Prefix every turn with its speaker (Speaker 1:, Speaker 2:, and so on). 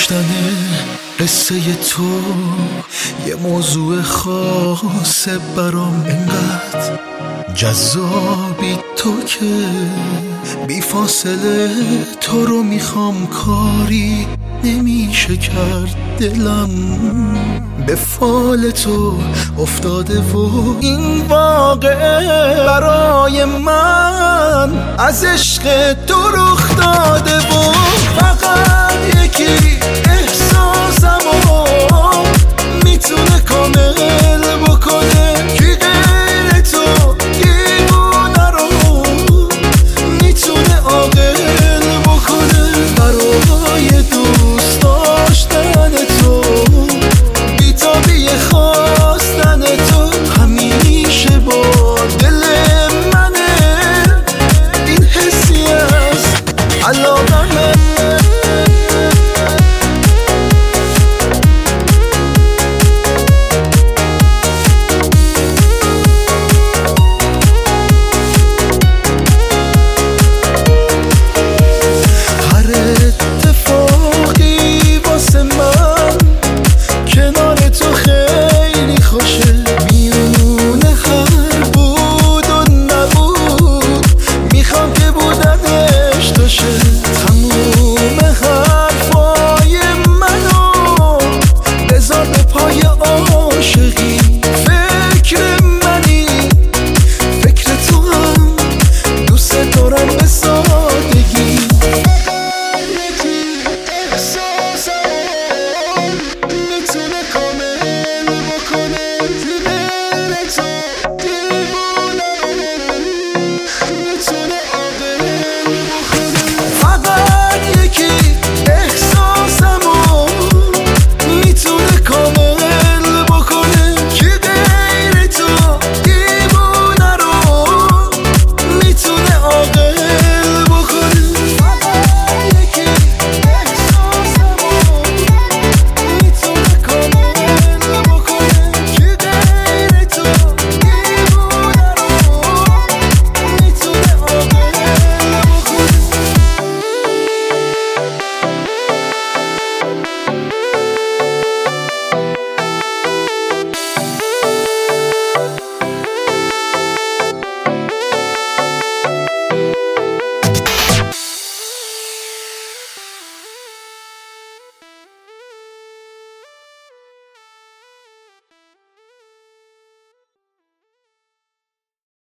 Speaker 1: داشتن قصه تو یه موضوع خاصه برام، انقدر جذابی تو که بی فاصله تو رو میخوام، کاری نمیشه کرد، دلم به فال تو افتاده و این واقعه برای من از عشق تو رخ داده و